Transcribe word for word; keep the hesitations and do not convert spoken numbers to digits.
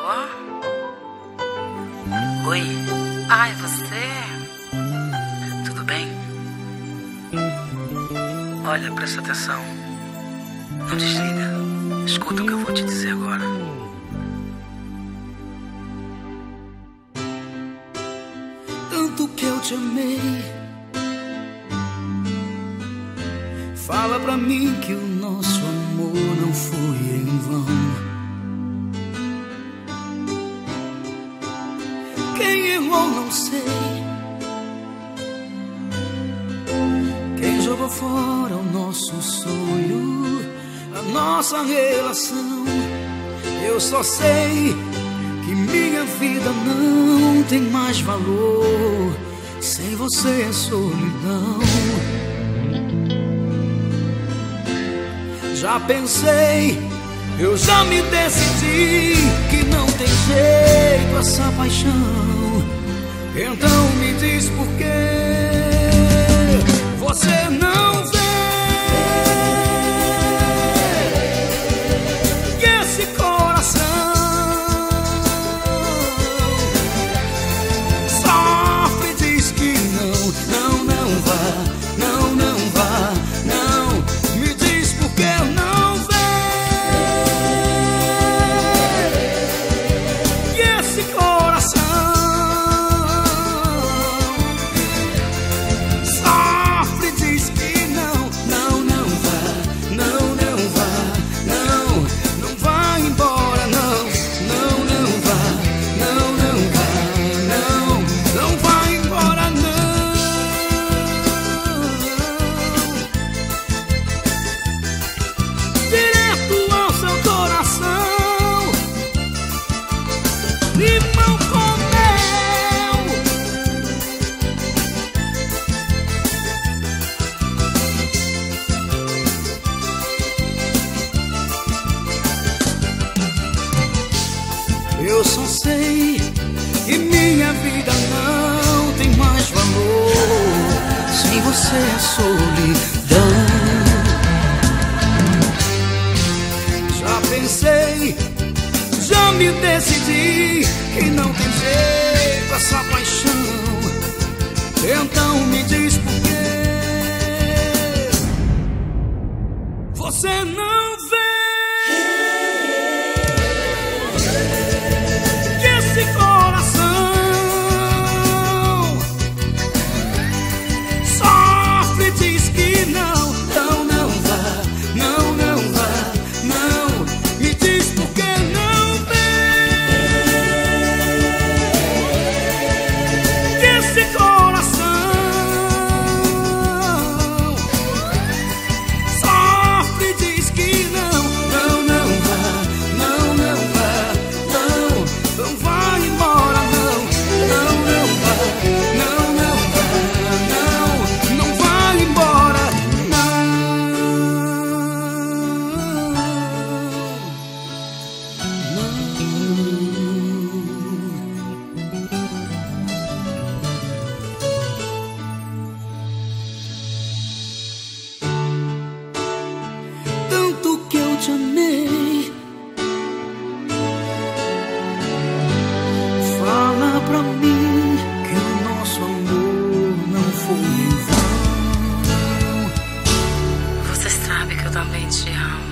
Alô? Oi? Ai, você? Tudo bem? Olha, presta atenção. Não desliga. Escuta o que eu vou te dizer agora. Tanto que eu te amei, fala pra mim que o nosso amor não foi em vão. Quem errou não sei, quem jogou fora o nosso sonho, a nossa relação. Eu só sei que minha vida não tem mais valor, sem você é solidão. Já pensei, eu já me decidi que não tem jeito essa paixão. Então me diz por que você não vê que esse coração sofre, diz que não, não, não vá, não, não vá, não. Me diz por que não vê que esse coração sofre, diz que não, não, não vá, não, não vá, não, não vá embora, não, não, não vá, não, não vá, não, não vá embora, não. Direto ao seu coração, limão com mel. Eu só sei que minha vida não tem mais valor, sem você é solidão. Já pensei, já me decidi que não tem jeito essa paixão. Então me diz por que você não vê que esse coração sofre, diz que não, não, não vá, não, não vá, não. Me diz por que não vê que esse coração sofre, diz que não, não, não vá, não, não vá, não, não vá embora, não, não, não vá, não, não vá, não, não vá embora, não, não. Tanto que eu te amei, fala pra mim que o nosso amor não foi em vão. Você sabe que eu também te amo.